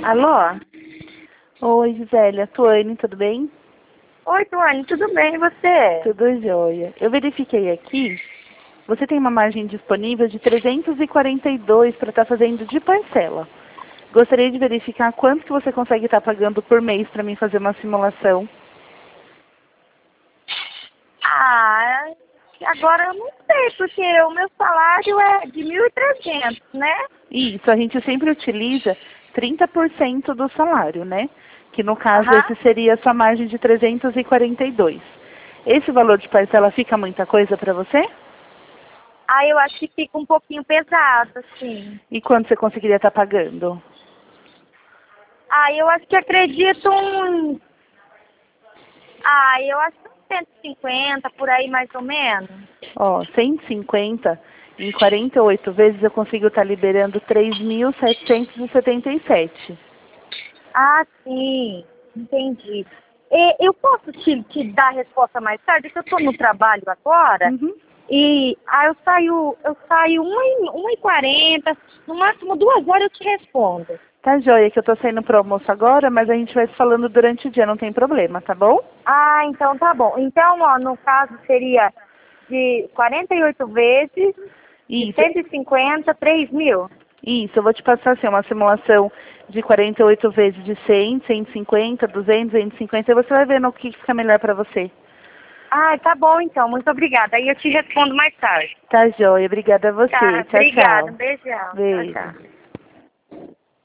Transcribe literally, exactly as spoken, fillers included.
Alô? Oi, Gisele, Tuane, tudo bem? Oi, Tuane, tudo bem e você? Tudo jóia. Eu verifiquei aqui, você tem uma margem disponível de trezentos e quarenta e dois para estar fazendo de parcela. Gostaria de verificar quanto que você consegue estar pagando por mês para mim fazer uma simulação. Ah, agora eu não sei, porque o meu salário é de mil e trezentos, né? Isso, a gente sempre utiliza trinta por cento do salário, né? Que no caso Aham. esse seria a sua margem de trezentos e quarenta e dois. Esse valor de parcela fica muita coisa para você? Ah, eu acho que fica um pouquinho pesado, assim. E quanto você conseguiria estar pagando? Ah, eu acho que acredito um... Ah, eu acho que uns cento e cinquenta, por aí mais ou menos. Ó, cento e cinquenta em quarenta e oito vezes eu consigo estar liberando três mil setecentos e setenta e sete. Ah, sim, entendi. E eu posso te, te dar a resposta mais tarde, porque eu estou no trabalho agora. Uhum. E ah, eu saio, eu saio uma e quarenta, no máximo duas horas eu te respondo. Tá joia, que eu tô saindo pro almoço agora, mas a gente vai se falando durante o dia, não tem problema, tá bom? Ah, então tá bom. Então, ó, no caso seria de quarenta e oito vezes, de Isso, cento e cinquenta, três mil. isso, eu vou te passar assim, uma simulação de quarenta e oito vezes de cem, cento e cinquenta, duzentos, duzentos e cinquenta, e você vai vendo o que fica melhor pra você. Ah, tá bom então, muito obrigada. Aí eu te respondo mais tarde. Tá joia, obrigada a você. Tá, Tchau, obrigada, um tchau. beijão. Tchau, Beijo. tchau.